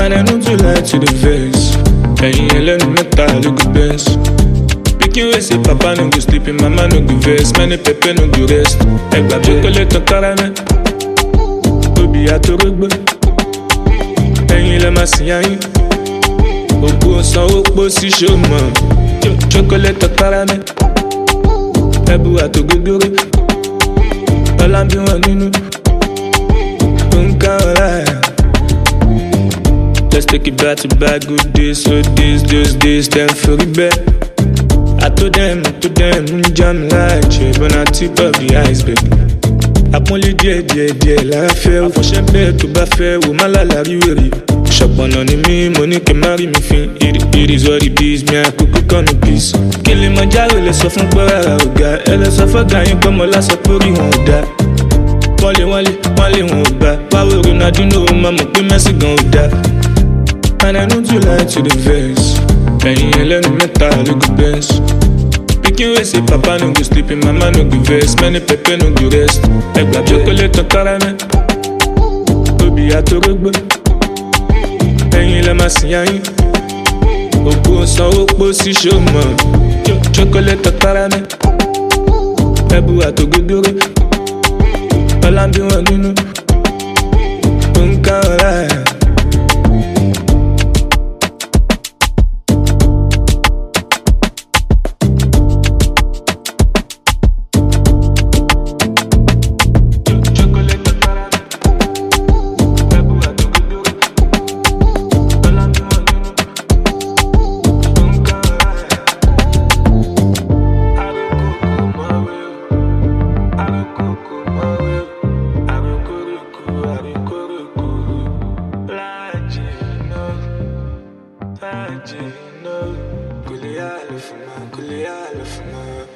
And I know too like to the verse. And you let me metal look the best. Picking way say papa no go sleep, mama no go vex, many pepe no go rest. Egg grab chocolate and caramel. Obi atorogbe. And you let me see you. Opo san opo si show man. Chocolate and caramel. Ebu atogogore. All I'm doing nínú. Let's take it back to back, good days, so days, time for it back. I told them, jam like shit, but I tip of the iceberg. I only dear, la fẹ́, for champagne to buffet, woman la riwery. Shop on me, money can marry me fin. It is what it is, me I cook on a piece. Kilimanjaro, let's off from Bora, Oga. Let's off a guy, come on, let's support you on that. Wale won't back. Power Ronaldinho, mama, pay Messi gon' die. And I know too like to the verse. And you let me metal look the best. Picking way say papa no go sleep, mama no go vex, many pepe no go rest. Egg grab chocolate and caramel. Obi atorogbe. And you let me see you. Opo san opo si show man. Chocolate and caramel. Ebu atogogore. All I'm doing nínú. Kulia alifuma